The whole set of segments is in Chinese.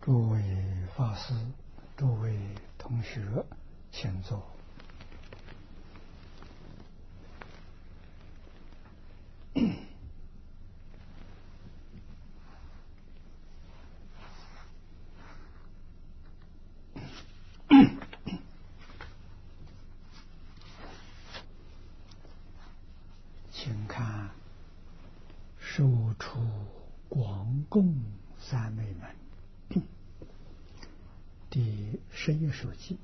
诸位法师、诸位同学，请坐。请看受持广供三昧门第11首偈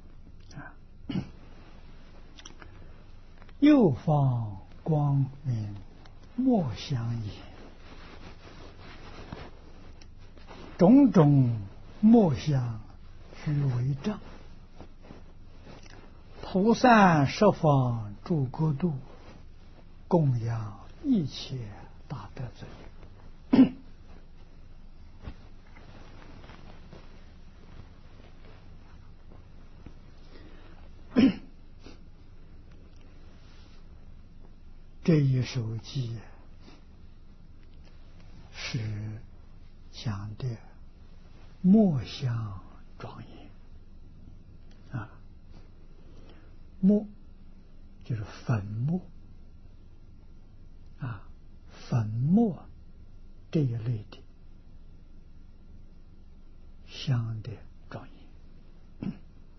右方光明莫相也，种种莫相须为障，菩萨十方诸国度，供养一切大德尊。这一首偈是讲的墨相庄严墨就是粉末粉末这一类的香的庄严。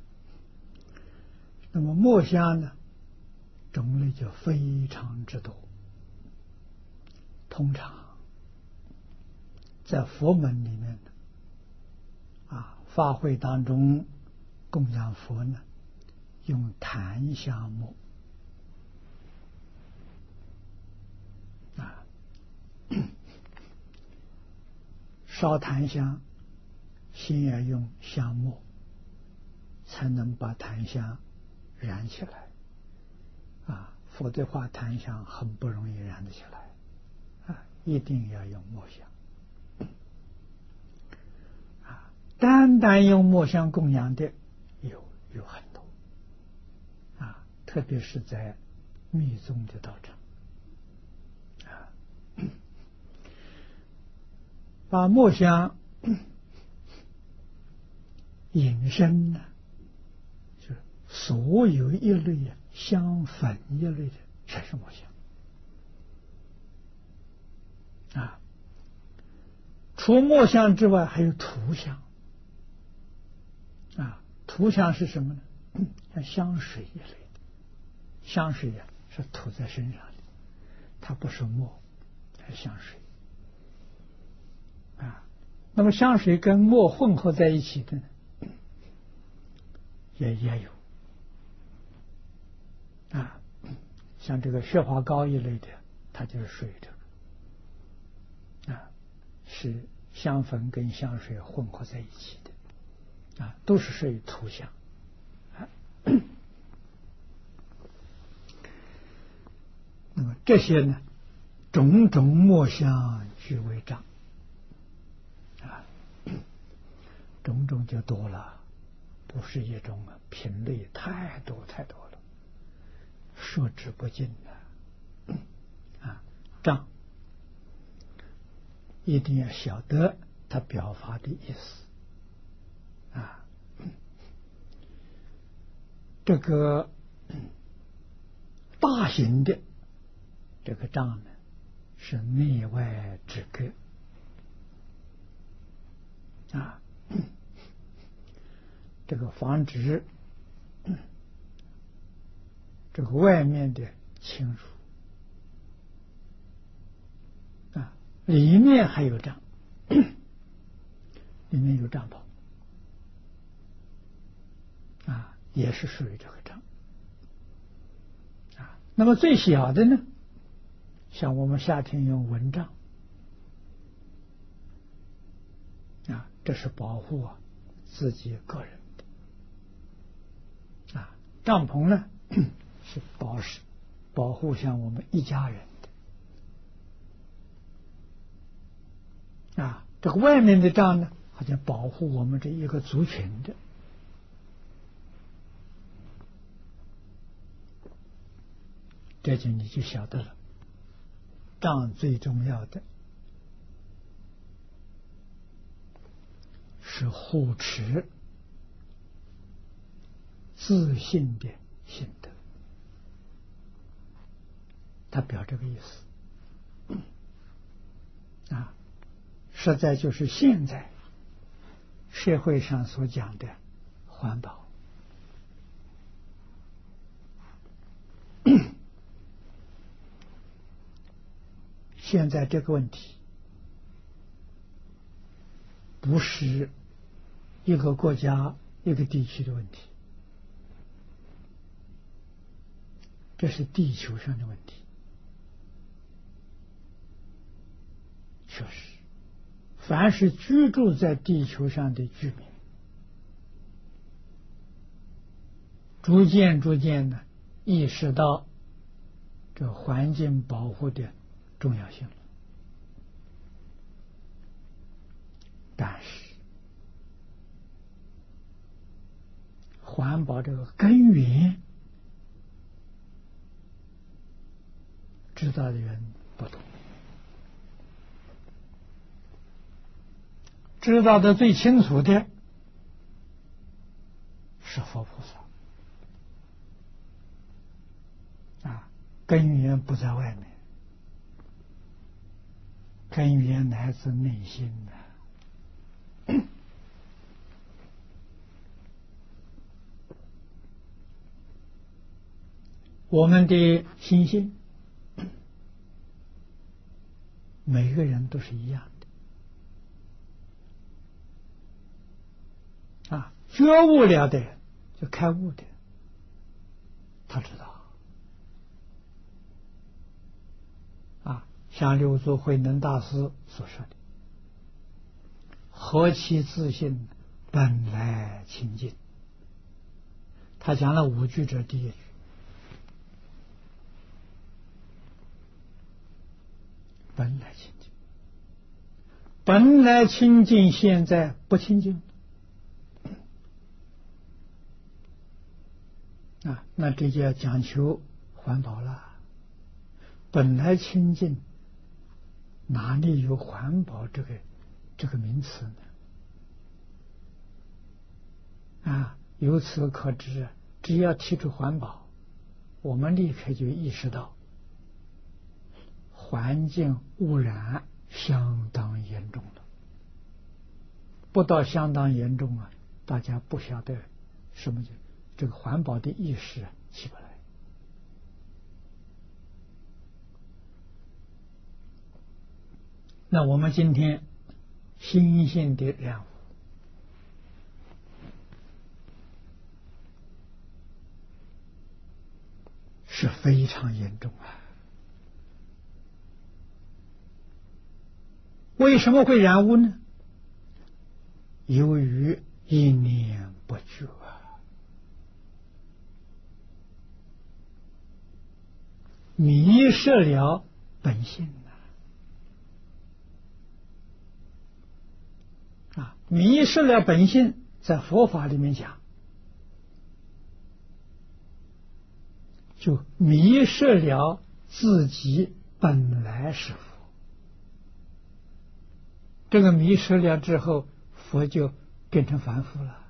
那么墨香呢，种类就非常之多。通常在佛门里面法会当中供养佛呢，用檀香木烧檀香，先要用香末，才能把檀香燃起来否则的话檀香很不容易燃得起来一定要用墨香单单用墨香供养的有很多特别是在密宗的道场把墨香引申呢，就是所有一类香粉一类的全是墨香除墨香之外还有涂香涂香是什么呢？像香水一类的，香水是涂在身上的，它不是墨，它是香水那么香水跟墨混合在一起的呢，也有像这个雪花膏一类的，它就是属于这个是香粉跟香水混合在一起的都是属于涂香那么这些呢，种种墨香俱为障种种就多了，不是一种品类，太多了，说之不尽障一定要晓得它表达的意思这个大型的这个障呢，是内外之隔这个防止这个外面的侵入里面还有障，里面有障袍也是属于这个障那么最小的呢，像我们夏天用蚊帐这是保护自己个人的帐篷呢是保护像我们一家人的这个外面的帐呢，好像保护我们这一个族群的这就你就晓得了，帐最重要的就是护持自信的心得，他表这个意思啊，实在就是现在社会上所讲的环保。现在这个问题不是一个国家一个地区的问题，这是地球上的问题。确实，凡是居住在地球上的居民，逐渐的意识到这环境保护的重要性了。但是环保这个根源知道的人不多，知道的最清楚的是佛菩萨啊，根源不在外面，根源来自内心的。我们的心性，每个人都是一样的啊，觉悟了的就开悟的，他知道啊，像六祖慧能大师所说的，何其自信，本来清净。他讲了五句，这第一句，本来清净，本来清净，现在不清净啊，那这就要讲求环保了。本来清净，哪里有环保这个名词呢？啊，由此可知，只要提出环保，我们立刻就意识到环境污染相当严重了。不到相当严重啊，大家不晓得什么这个环保的意识起不来。那我们今天新鲜的任务是非常严重啊！为什么会染污呢？由于一念不觉啊，迷失了本性啊！迷失了本性，在佛法里面讲，就迷失了自己本来是佛。这个迷失了之后，佛就变成凡夫了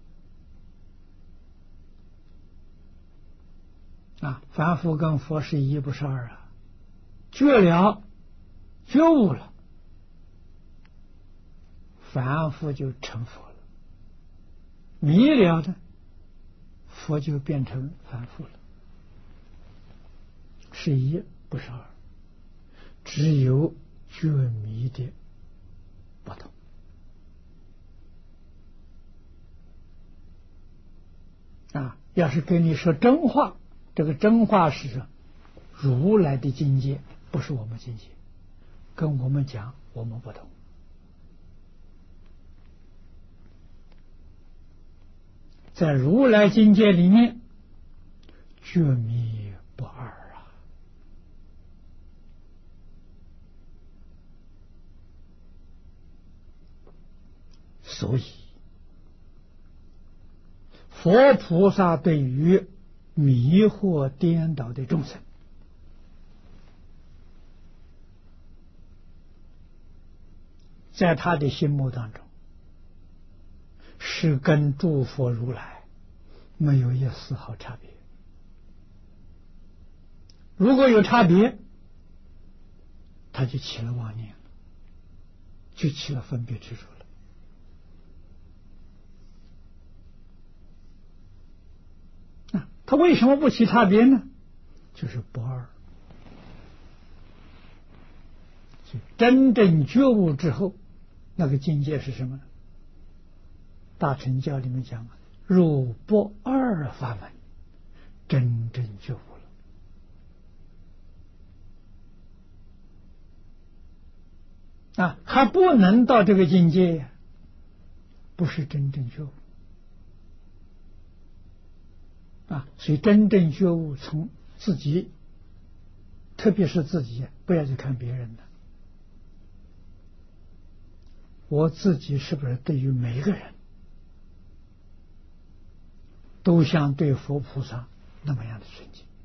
啊！凡夫跟佛是一不是二啊！觉了，觉悟了，凡夫就成佛了；迷了的，佛就变成凡夫了。是一不是二，只有觉迷的不同啊！要是跟你说真话，这个真话是如来的境界，不是我们境界，跟我们讲我们不同。在如来境界里面，觉迷不二啊！所以佛菩萨对于迷惑颠倒的众生，在他的心目当中， 是跟诸佛如来没有一丝毫差别。如果有差别，他就起了妄念了，就起了分别执着了。他为什么不起差别呢？就是不二。真正觉悟之后，那个境界是什么？大乘教里面讲，入不二法门，真正觉悟了。还不能到这个境界，不是真正觉悟。所以真正觉悟从自己，特别是自己，不要去看别人的。我自己是不是对于每一个人都像对佛菩萨那么样的尊敬？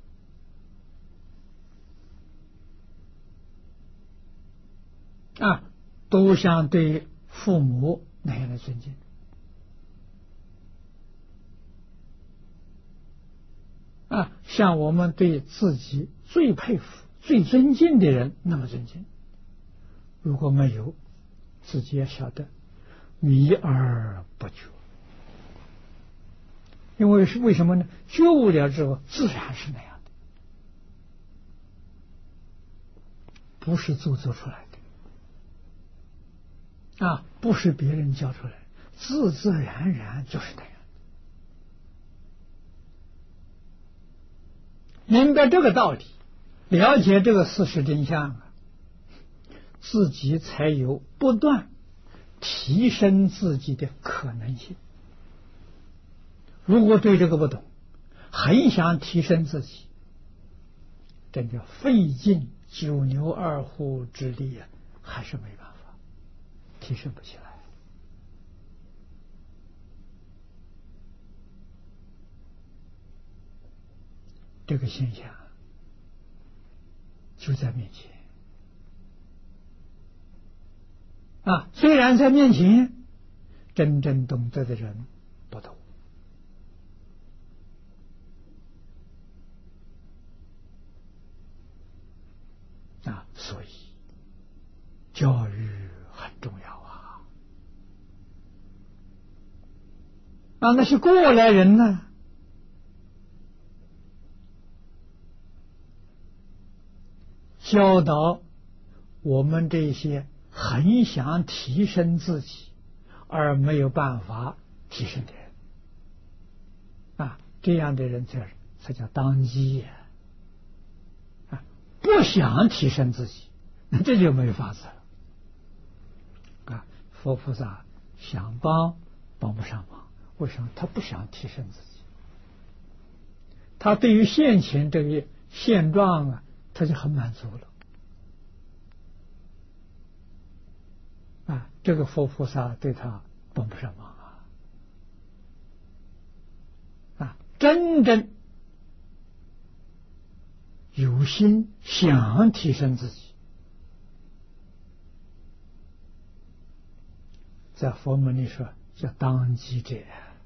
都像对父母那样的尊敬。像我们对自己最佩服、最尊敬的人那么尊敬。如果没有，自己也晓得迷而不觉。因为为什么呢？觉悟了之后，自然是那样的，不是做出来的，不是别人教出来，自自然然就是那样。明白这个道理，了解这个事实真相自己才有不断提升自己的可能性。如果对这个不懂，很想提升自己，真叫费尽九牛二虎之力还是没办法提升不起来。这个现象就在面前虽然在面前，真正懂得的人不多所以教育很重要那些过来人呢，教导我们这些很想提升自己而没有办法提升的人这样的人才叫当机不想提升自己，那这就没法子了佛菩萨想帮不上忙，为什么？他不想提升自己，他对于现前这个现状他就很满足了这个佛菩萨对他帮不上忙真正有心想提升自己，在佛门里说叫当机者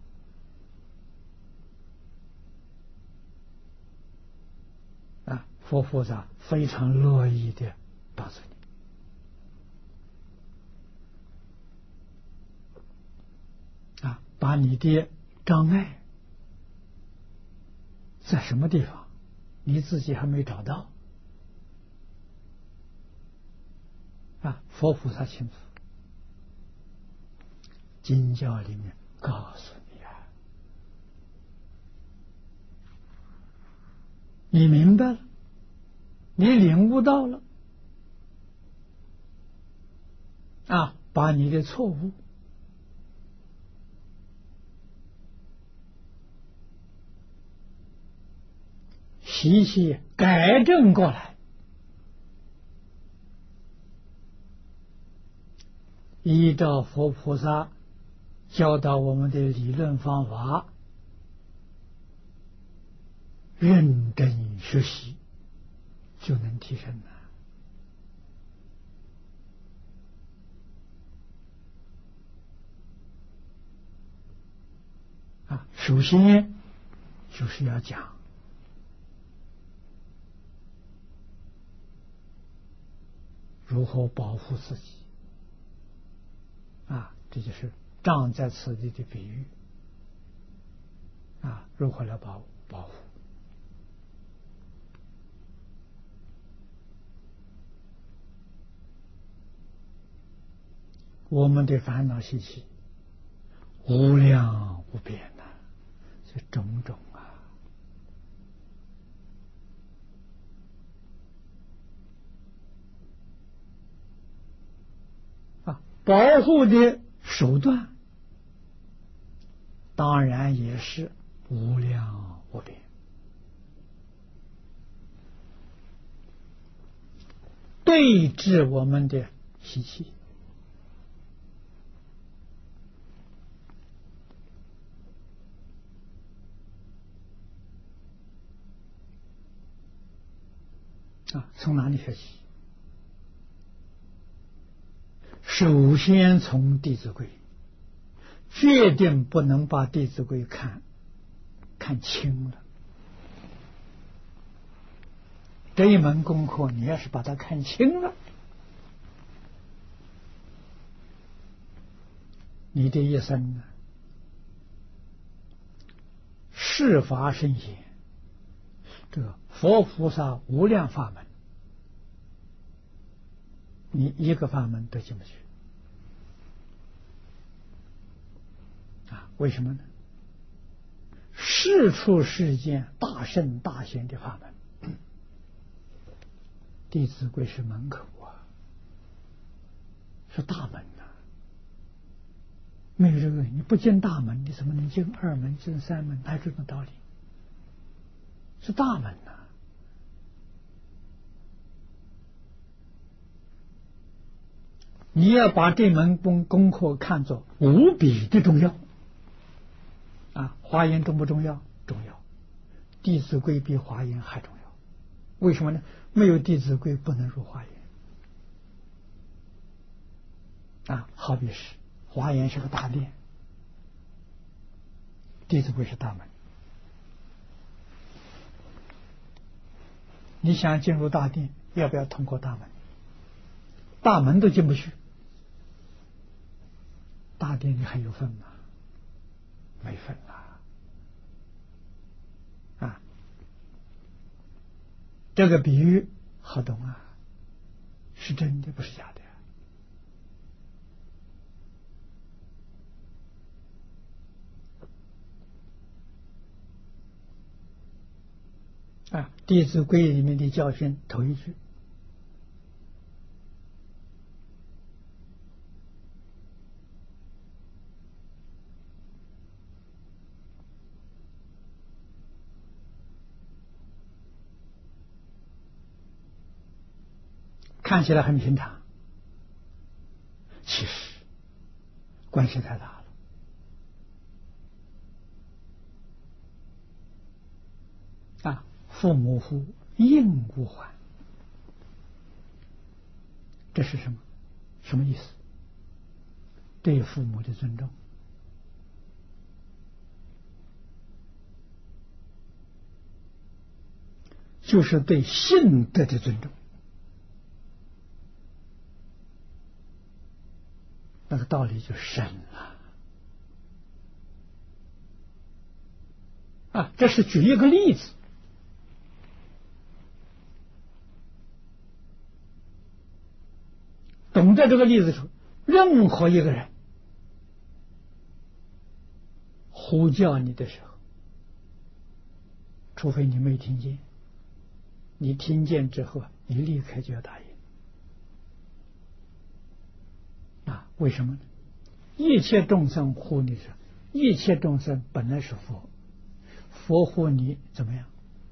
佛菩萨非常乐意的告诉你把你的障碍在什么地方你自己还没找到佛菩萨清楚，经教里面告诉你你明白了，你领悟到了把你的错误习气改正过来，依照佛菩萨教导我们的理论方法认真学习，就能提升首先就是要讲如何保护自己这就是障在此地的比喻如何来保护。我们的烦恼习气无量无边呐，这种种保护的手段当然也是无量无边。对治我们的习气，从哪里学习？首先从《弟子规》，决定不能把《弟子规》看轻了。这一门功课，你要是把它看轻了，你的一生呢，事法圣贤，这个佛菩萨无量法门，你一个法门都进不去为什么呢？世出世间大圣大贤的法门，弟子规是门口是大门没有这个，你不进大门，你怎么能进二门、进三门？哪有这种道理？是大门你要把这门功课看作无比的重要华严重不重要？重要。弟子规比华严还重要。为什么呢？没有弟子规不能入华严好比是华严是个大殿，弟子规是大门。你想进入大殿，要不要通过大门？大门都进不去，大殿你还有份吗？没份这个比喻好懂是真的，不是假的弟子规里面的教训头一句，看起来很平常，其实关系太大了父母呼，应勿还。这是什么？什么意思？对父母的尊重，就是对性德的尊重。那个道理就深了这是举一个例子，懂得这个例子时候，任何一个人呼叫你的时候，除非你没听见，你听见之后你立刻就要答应为什么呢？一切众生呼你时，一切众生本来是佛，佛呼你怎么样？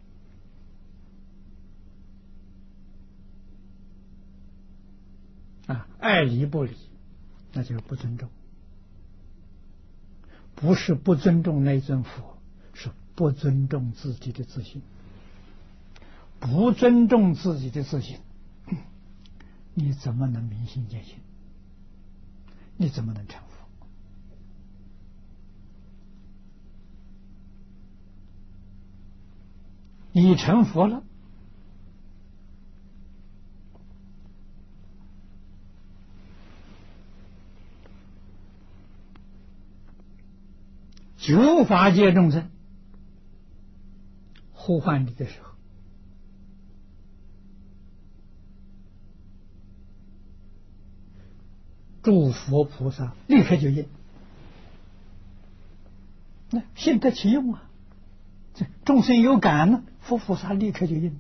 爱理不理，那就是不尊重。不是不尊重那尊佛，是不尊重自己的自信。不尊重自己的自信，你怎么能明心见性？你怎么能成佛？ 你成佛了，九法界众生呼唤你的时候，诸佛菩萨立刻就应。那信得其用啊！这众生有感呢，佛菩萨立刻就应。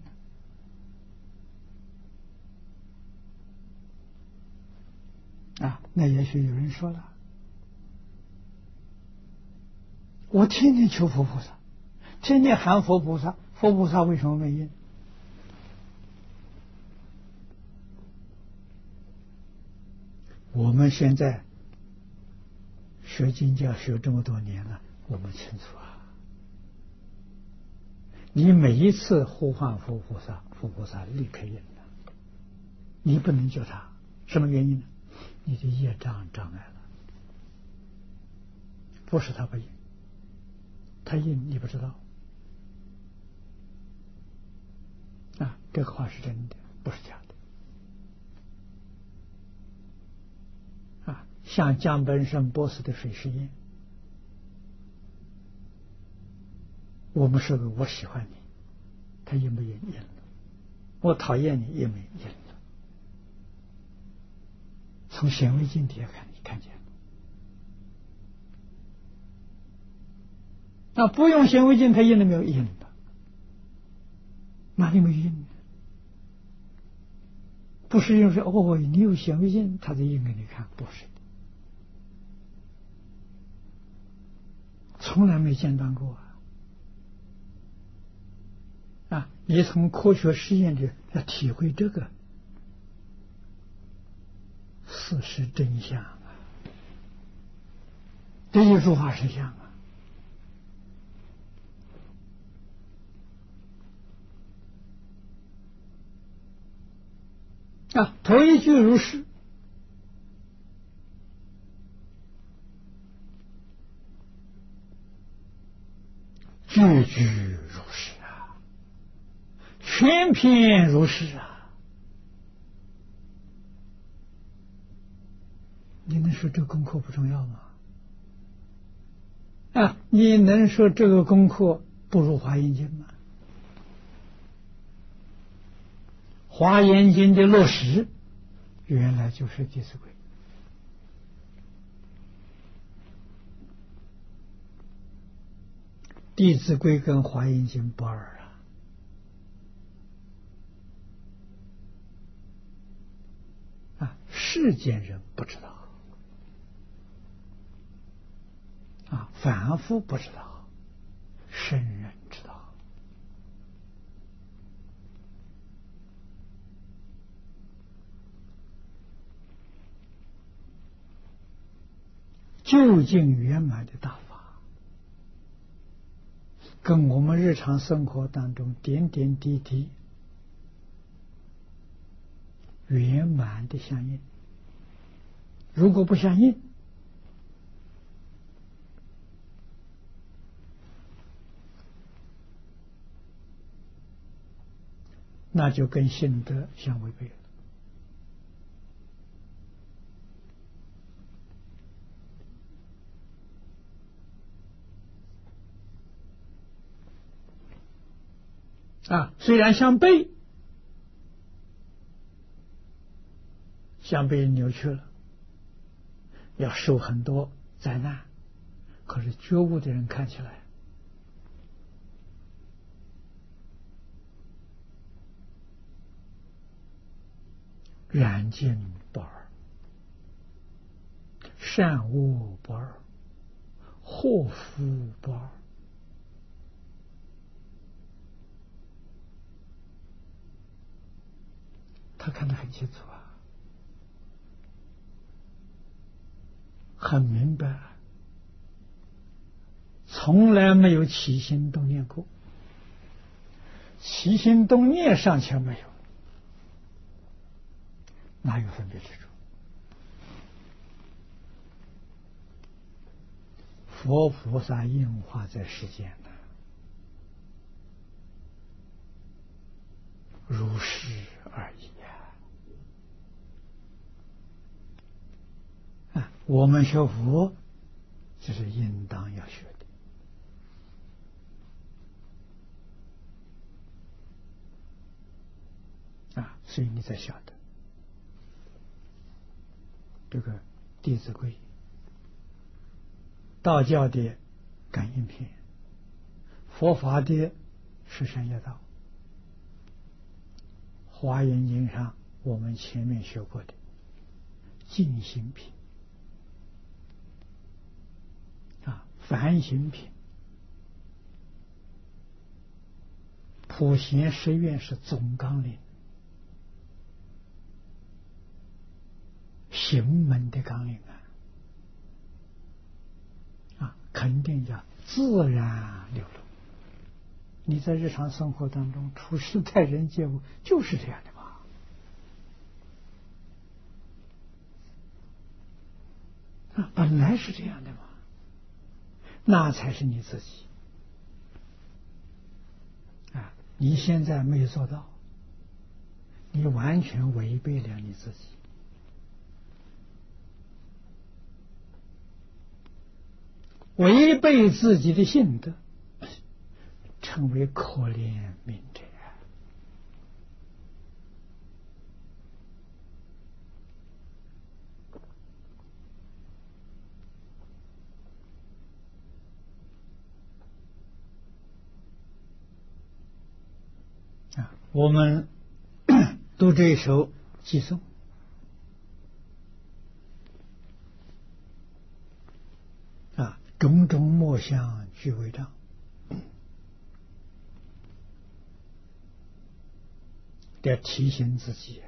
那也许有人说了，我天天求佛菩萨，天天喊佛菩萨，佛菩萨为什么没应？我们现在学经教学这么多年了，我们清楚啊。你每一次呼唤佛菩萨，佛菩萨立刻应了。你不能救他，什么原因呢？你的业障障碍了，不是他不应，他应你不知道。这个话是真的，不是假的。像江本胜博士的水实验，我们说我喜欢你，他应不应？应了。我讨厌你，应没应了。从显微镜底下看，你看见了。不用显微镜，他应了没有？应了。哪里没应呢？不是因为你有显微镜，他才应给你看，不是的，从来没间断过你从科学实验里要体会这个事实真相这些诸法实相头一句如是，句句如是全篇如是你能说这个功课不重要吗？你能说这个功课不如华严经吗？华严经的落实原来就是弟子规，弟子规跟华严经不二世间人不知道凡夫不知道，圣人知道。究竟圆满的大法，跟我们日常生活当中点点滴滴圆满的相应。如果不相应，那就跟性德相违背了。虽然相悖扭曲了，要受很多灾难，可是觉悟的人看起来然境不二，善恶不二，祸福不二。他看得很清楚很明白从来没有起心动念过，起心动念尚且没有，哪有分别之处？佛菩萨应化在世间如是而已啊！我们学佛，这是应当要学的啊！所以你才晓得这个《弟子规》，道教的感应篇，佛法的十善业道，华严经上我们前面学过的净行品啊，梵行品，普贤十愿是总纲领，行门的纲领啊，肯定要自然流露。你在日常生活当中处事待人接物就是这样的嘛。本来是这样的嘛，那才是你自己啊！你现在没有做到，你完全违背了你自己，违背自己的性德，成为可怜悯者啊！我们读这一首偈颂啊，种种莫相俱为障，要提醒自己，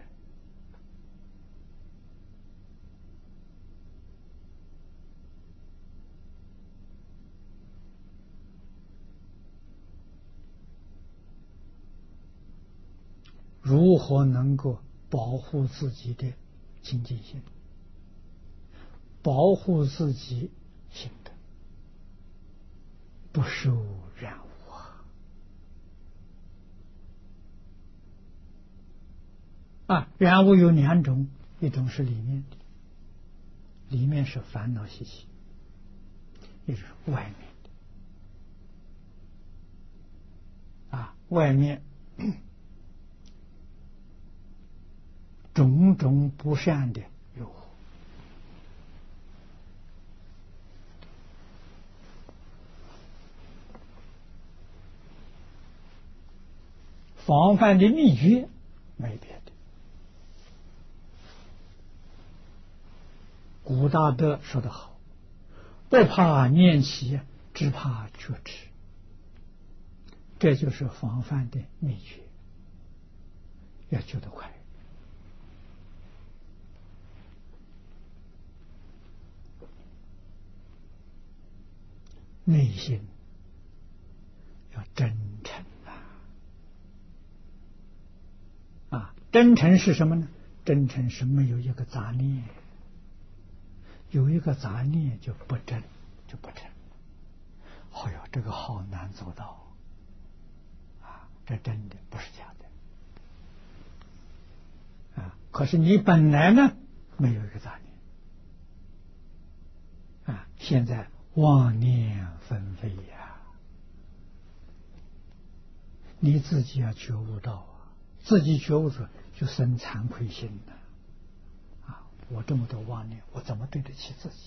如何能够保护自己的清净心，保护自己心德，不受染污啊！染污有两种，一种是里面的，里面是烦恼习气；一种是外面的啊，外面种种不善的诱惑。防范的秘诀没别的，古大德说得好，不怕念起，只怕觉迟。这就是防范的秘诀，要觉得快。内心要真诚啊！真诚是什么呢？真诚是没有一个杂念，有一个杂念就不真，就不诚。哎呀，这个好难做到啊！这真的不是假的啊！可是你本来呢，没有一个杂念啊，现在妄念纷飞呀，你自己要觉悟到啊，自己觉悟着就生惭愧心了啊！我这么多妄念，我怎么对得起自己？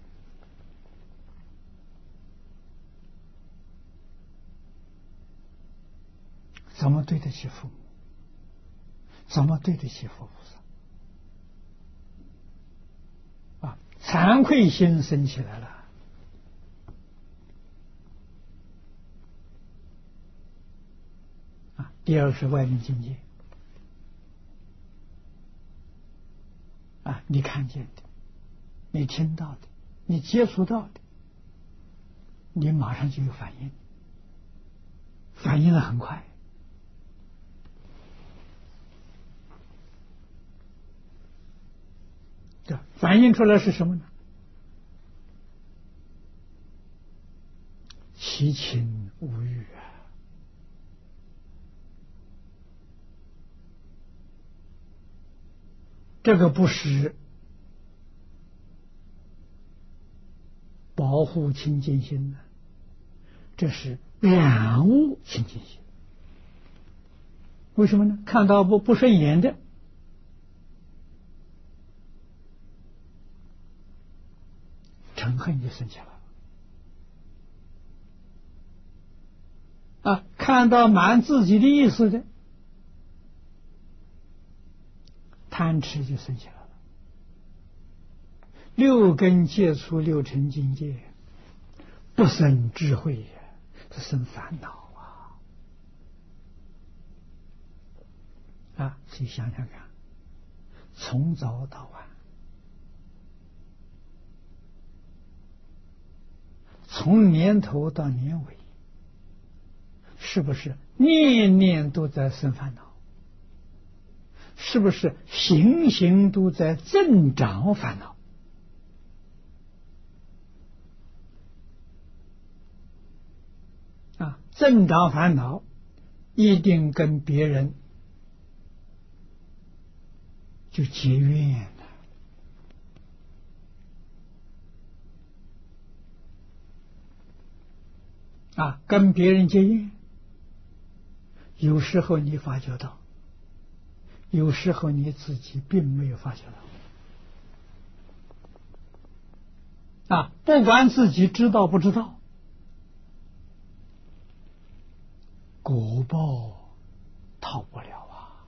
怎么对得起父母？怎么对得起佛菩萨？啊，惭愧心生起来了。啊，第二是外面境界。啊，你看见的，你听到的，你接触到的，你马上就有反应，反应的很快。这反映出来是什么呢？其情无欲这个不是保护清净心呢，这是染污清净心。为什么呢？看到不顺眼的，嗔恨就生起来了。看到满自己的意思的，贪痴就生起来了。六根接触六尘境界，不生智慧呀，这生烦恼啊！所以想想看，从早到晚，从年头到年尾，是不是念念都在生烦恼？是不是行行都在增长烦恼？增长烦恼一定跟别人就结怨了。跟别人结怨，有时候你发觉到，有时候你自己并没有发觉到。不管自己知道不知道，果报逃不了啊！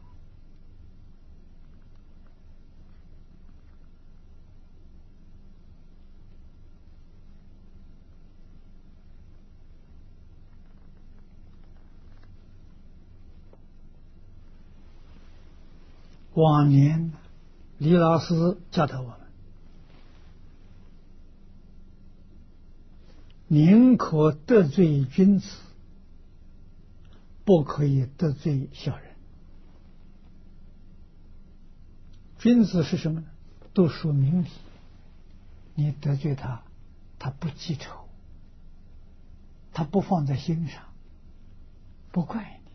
往年李老师教导我们，宁可得罪君子，不可以得罪小人。君子是什么呢？都说明理，你得罪他，他不记仇，他不放在心上，不怪你，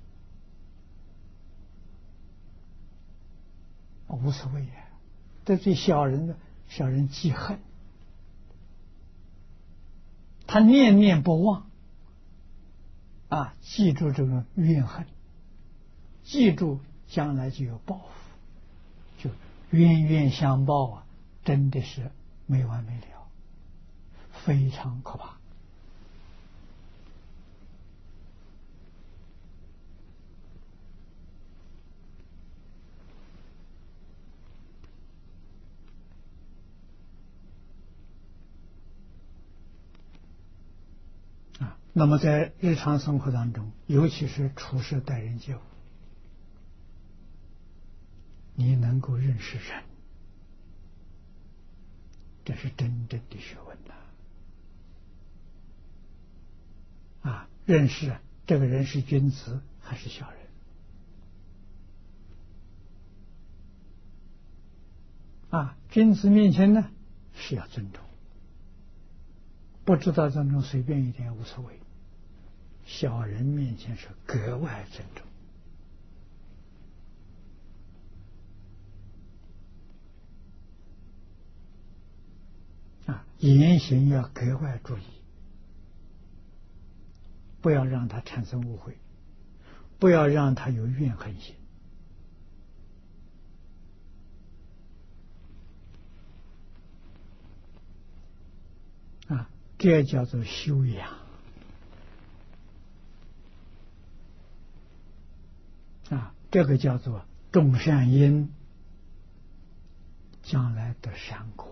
无所谓呀。得罪小人的，小人记恨，他念念不忘记住这个怨恨，记住将来就有报复，就冤冤相报真的是没完没了，非常可怕。那么在日常生活当中，尤其是处事待人接物，你能够认识人，这是真正的学问认识这个人是君子还是小人君子面前呢是要尊重，不知道尊重随便一点无所谓，小人面前是格外尊重言行要格外注意，不要让他产生误会，不要让他有怨恨心这叫做修养这个叫做种善因，将来得善果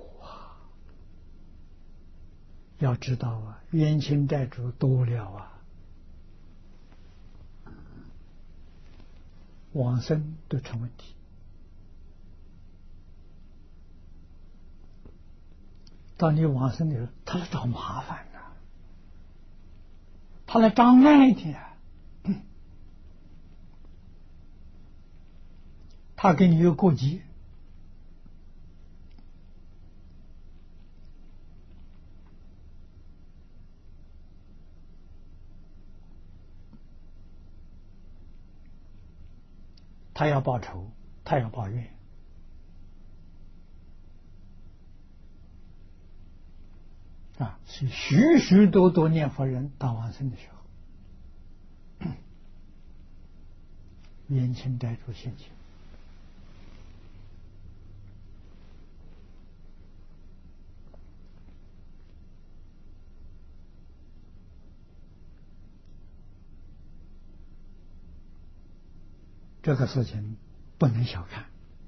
要知道冤亲债主多了往生都成问题。当你往生的时候，他来找麻烦他来障碍的他跟你有过节，他要报仇，他要报怨是许许多多念佛人到往生的时候，冤亲债主现前，这个事情不能小看。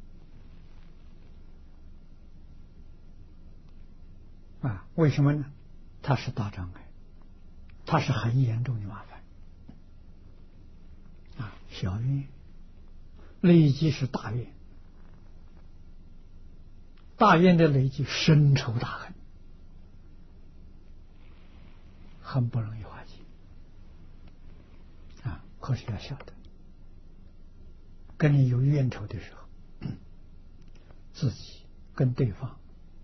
为什么呢？它是大障碍，它是很严重的麻烦。小怨累积是大怨，大怨的累积深仇大恨，很不容易化解。可是要晓得，跟你有怨仇的时候，自己跟对方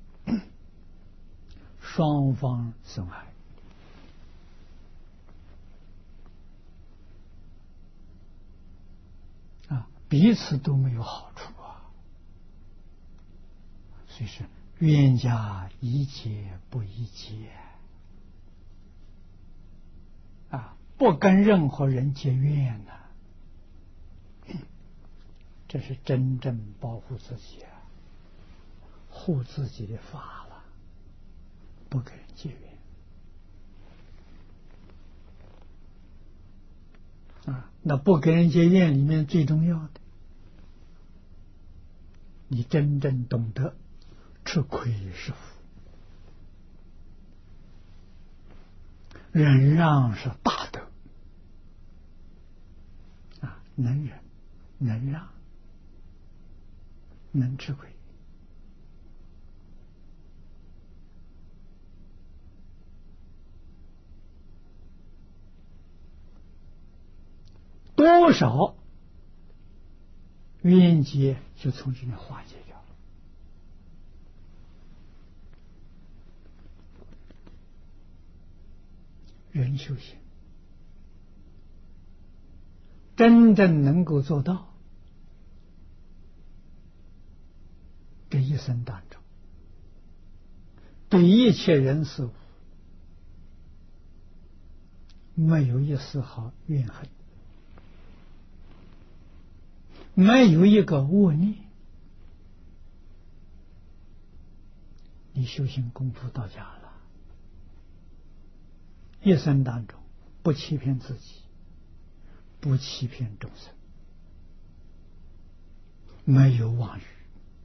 双方损害。彼此都没有好处所以是冤家宜解不宜结不跟任何人结怨这是真正保护自己护自己的法了，不跟人结怨那不跟人结怨里面最重要的，你真正懂得吃亏是福，忍让是大德能忍能让能吃亏。多少冤结就从这里化解掉了。人修行真正能够做到，这一生当中对一切人事物没有一丝毫怨恨，没有一个恶念，你修行功夫到家了。一生当中不欺骗自己，不欺骗众生，没有妄语，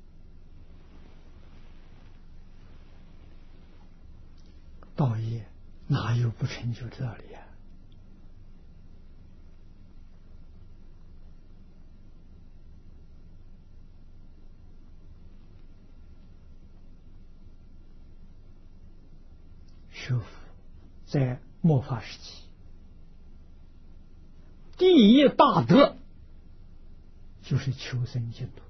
道业哪有不成就的道理学佛在末法时期，第一大德就是求生净土。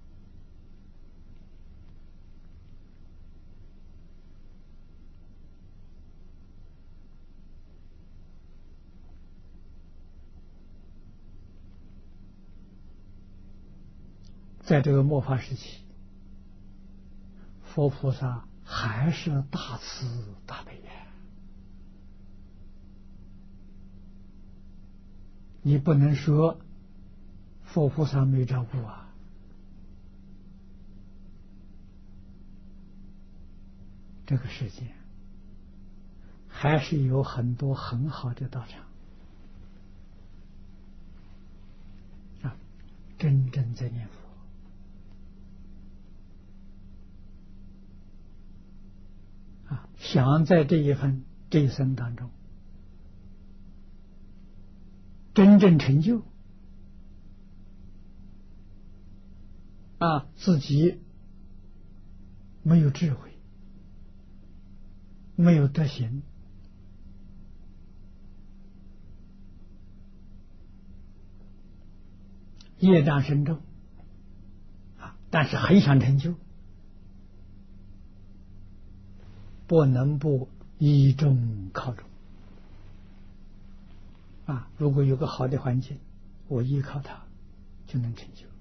在这个末法时期，佛菩萨还是大慈大悲你不能说佛菩萨没照顾这个世界还是有很多很好的道场真正在念佛想在这一生当中真正成就自己没有智慧，没有德行，业障深重但是很想成就，不能不依众靠众如果有个好的环境，我依靠它就能成就。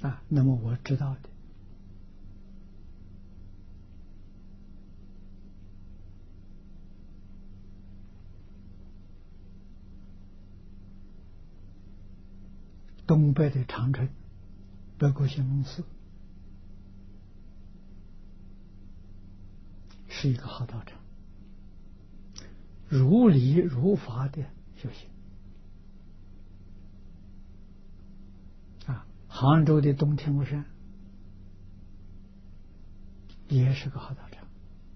那么我知道的，东北的长春北国仙公寺是一个好道场，如理如法的修行。杭州的东天目山也是个好道场。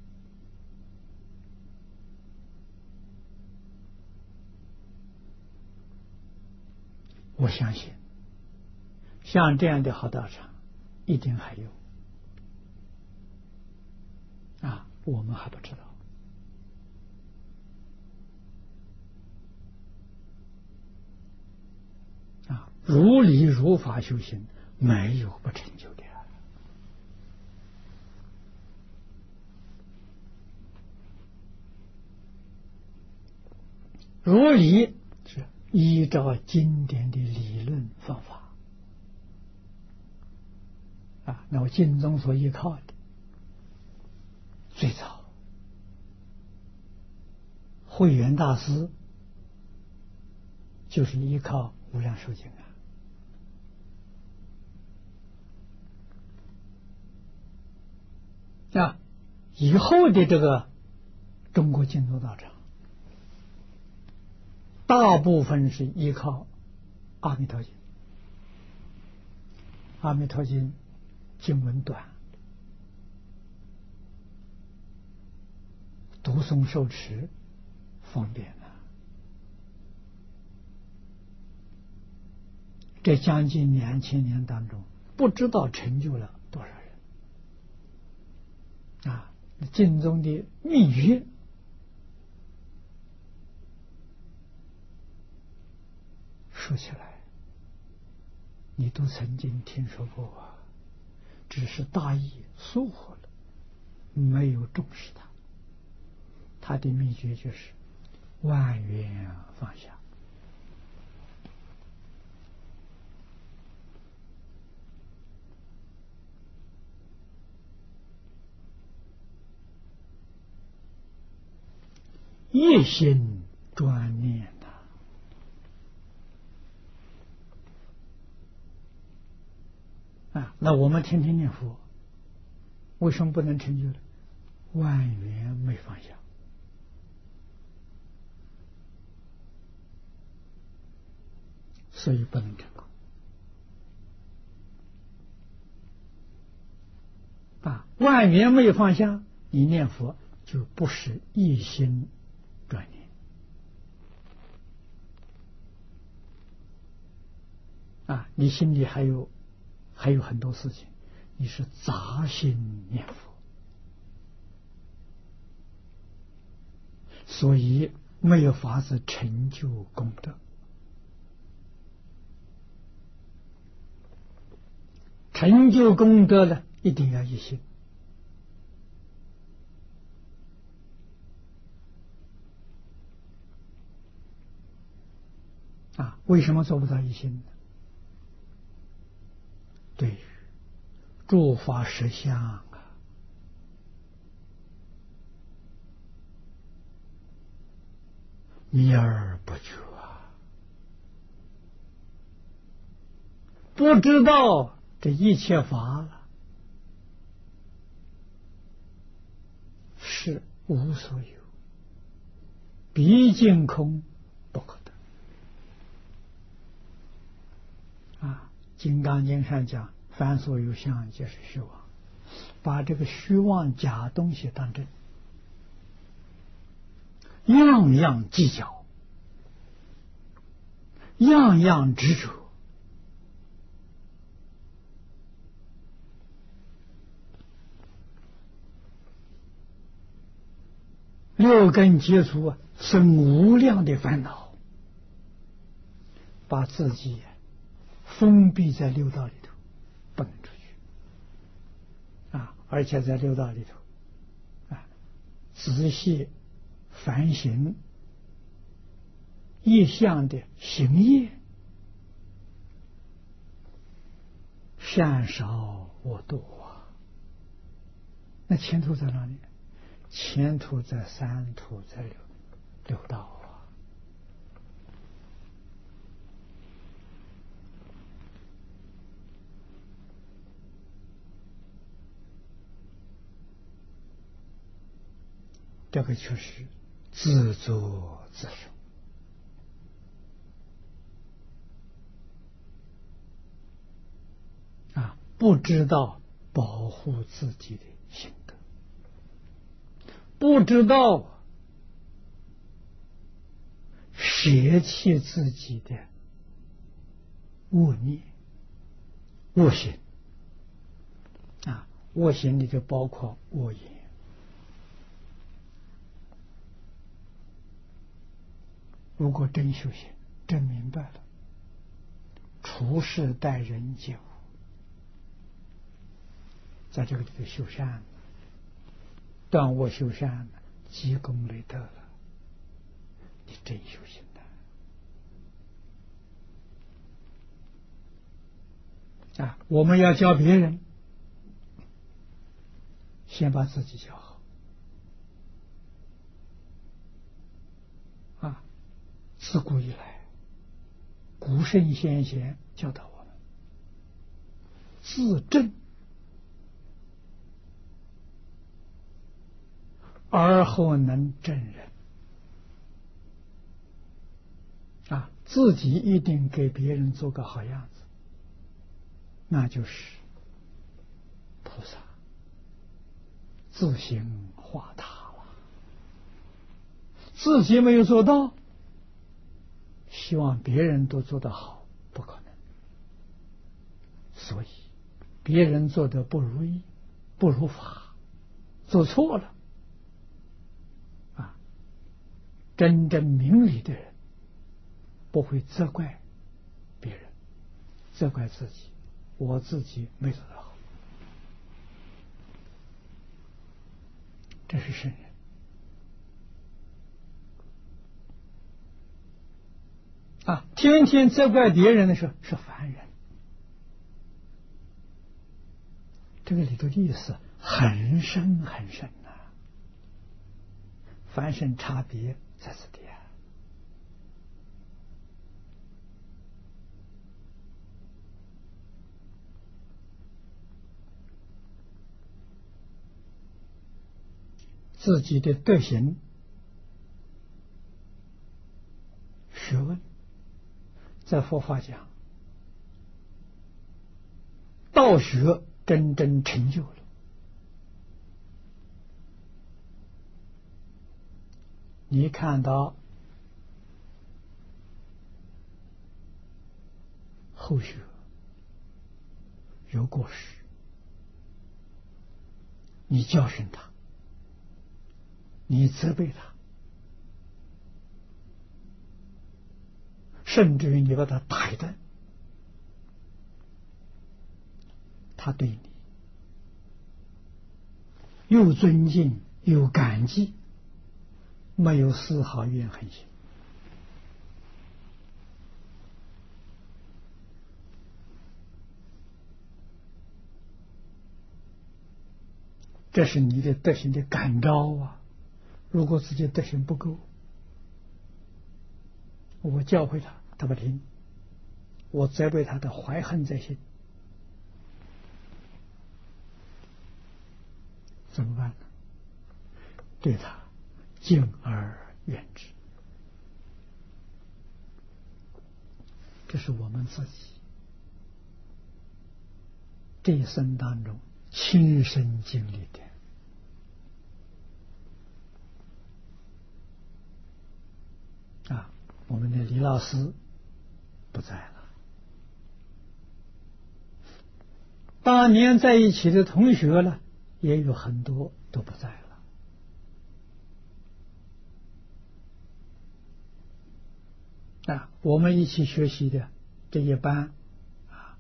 我相信像这样的好道场一定还有我们还不知道如理如法修行没有不成就的如理是依照经典的理论方法那么经中所依靠的最早慧远大师就是依靠无量寿经以后的这个中国净土道场大部分是依靠阿弥陀经。阿弥陀经经文短，读诵受持方便这将近2000年当中，不知道成就了多少人经中的秘诀说起来你都曾经听说过只是大意疏忽了，没有重视它。它的秘诀就是万缘放下。一心专念那我们天天念佛，为什么不能成就呢？万缘没放下，所以不能成功万缘没有放下，你念佛就不是一心专念你心里还有很多事情，你是杂心念佛，所以没有法子成就功德。成就功德呢，一定要一心为什么做不到一心呢？对于诸法实相迷而不觉不知道这一切法是无所有，毕竟空不可得金刚经上讲凡所有相皆是虚妄，把这个虚妄假东西当真，样样计较，样样执着，六根接触生无量的烦恼，把自己封闭在六道里头，不能出去而且在六道里头仔细反省一项的行业， 善少恶多啊。那前途在哪里？前途在三途，在六道啊。这个确实自作自受啊，不知道保护自己的性格，不知道舍弃自己的恶念、恶行啊，恶行里就包括恶言。如果真修行，真明白了，处事待人接物，在这个里头修善，断恶修善，积功累德了，你真修行的啊！我们要教别人，先把自己教好啊！自古以来，古圣先贤教导我们自正而后能正人啊！自己一定给别人做个好样子，那就是菩萨自行化他了。自己没有做到，希望别人都做得好，不可能。所以别人做的不如意、不如法，做错了啊，真正明理的人不会责怪别人，责怪自己，我自己没做得好。这是圣人啊！天天责怪别人的时候是凡人。这个里头的意思很深很深呐、凡圣差别在此地啊。自己的德行、学问，在佛法讲，道学真正成就了。你看到后学有过失，你教训他，你责备他，甚至于你把他打一顿，他对你又尊敬又感激，没有丝毫怨恨心。这是你的德行的感召啊！如果自己德行不够，我教诲他，他不听；我责备他，的怀恨在心，怎么办呢？对他敬而远之，这是我们自己这一生当中亲身经历的。啊，我们的李老师不在了，当年在一起的同学呢，也有很多都不在了。啊，我们一起学习的这一班啊，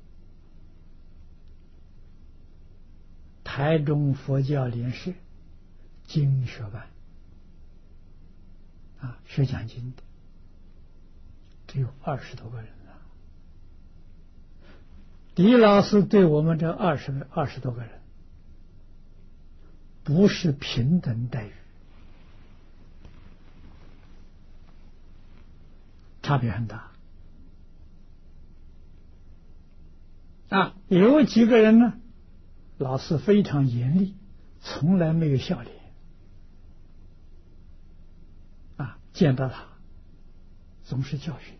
台中佛教联社经学班啊，学讲经的只有20多个人了。 李老师对我们这二十多个人，不是平等待遇，差别很大。有几个人呢，老师非常严厉，从来没有笑脸。见到他总是教训，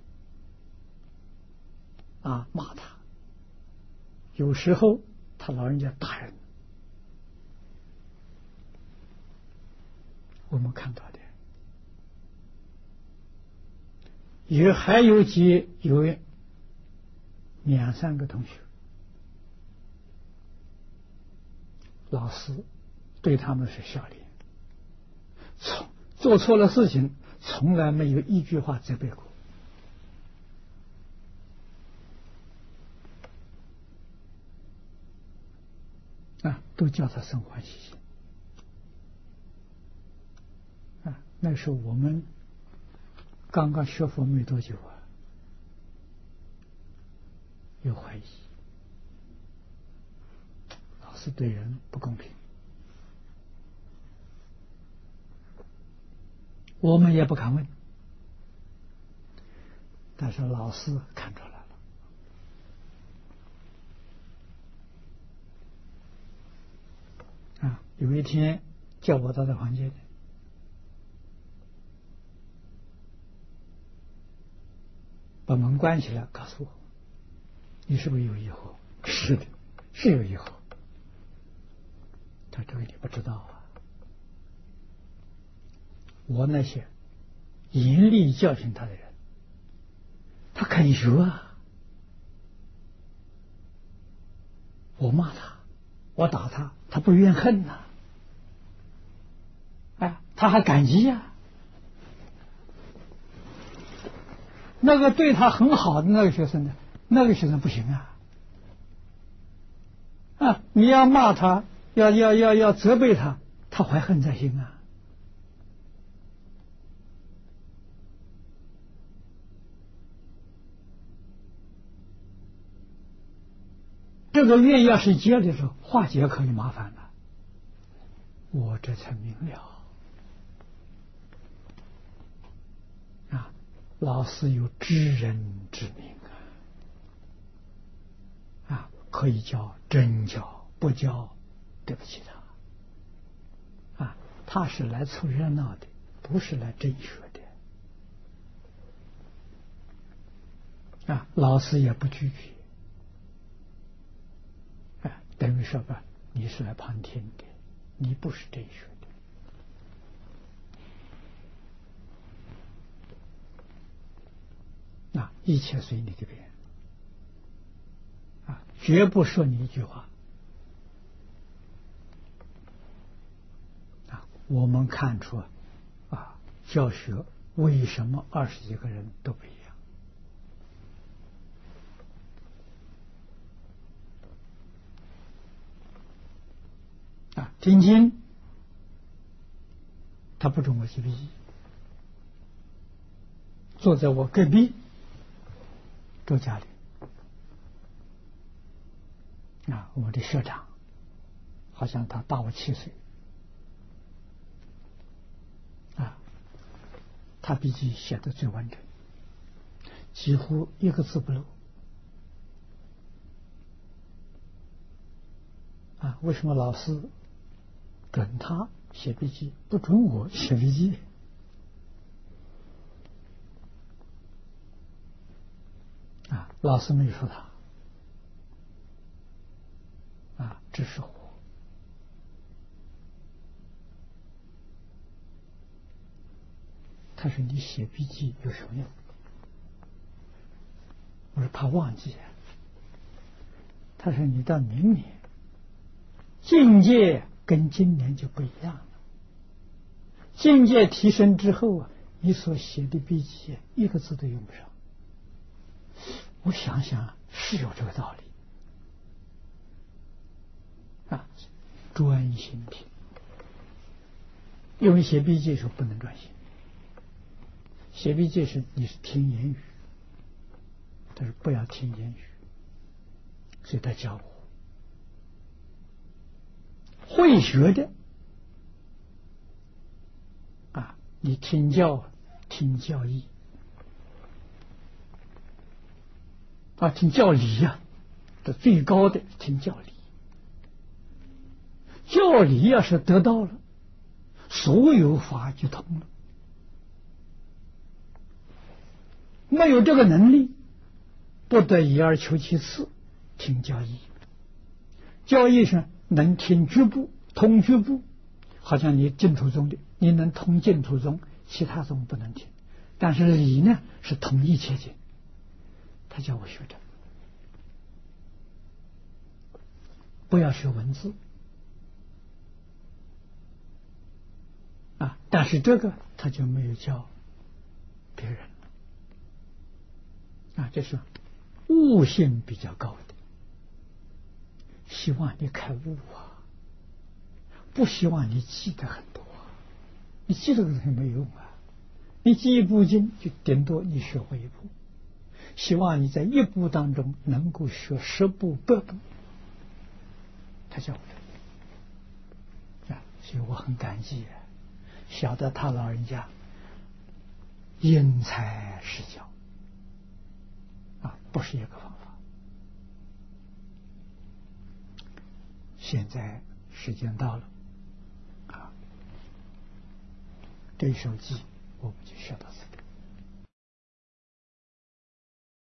骂他。有时候他老人家打人，我们看到的。还有两三个同学，老师对他们是笑脸，做错了事情从来没有一句话责备过。都叫他生欢喜心。那时候我们刚刚学佛没多久有怀疑，老师对人不公平，我们也不敢问，但是老师看出来了。有一天叫我到他房间里，把门关起来，告诉我：“你是不是有疑惑？”“是的，是有疑惑。”他说：“这个你不知道啊，我那些严厉教训他的人，他肯学啊。我骂他，我打他，他不怨恨呐。他还感激呀。那个对他很好的那个学生呢，那个学生不行你要骂他，要责备他，他怀恨在心这个愿要是结的时候，化解可以麻烦了。我这才明了。老师有知人之明可以教真教，不教对不起他。他是来凑热闹的，不是来真学的。老师也不拒绝。等于说吧，你是来旁听的，你不是真学的。一切随你的便，绝不说你一句话。我们看出教学为什么20几个人都不一样。听经他不准我写笔记，坐在我隔壁周家里我的学长，好像他大我7岁他笔记写得最完整，几乎一个字不漏为什么老师准他写笔记，不准我写笔记？老师没说他只是我。他说你写笔记有什么用？我说怕忘记。他说你到明年境界跟今年就不一样了，境界提升之后你所写的笔记一个字都用不上。我想想是有这个道理专心听，因为写笔记的时候不能专心，写笔记时你是听言语，但是不要听言语， 所以他教我，会学的啊，你听教义啊，听教理呀，这最高的听教理。教理要是得到了，所有法就通了。没有这个能力，不得已而求其次，听教义。教义上能听局部，通局部，好像你净土宗的，你能通净土宗，其他宗不能听。但是理呢，是通一切经。他叫我学这个，不要学文字啊。但是这个他就没有教别人啊，这是悟性比较高的，希望你开悟啊，不希望你记得很多啊，你记这个东西没用啊，你记一部经就顶多你学会一部，希望你在一部当中能够学10部8部，他叫我啊，所以我很感激啊，晓得他老人家因材施教啊，不是一个方法。现在时间到了啊，这一首偈我们就学到此地。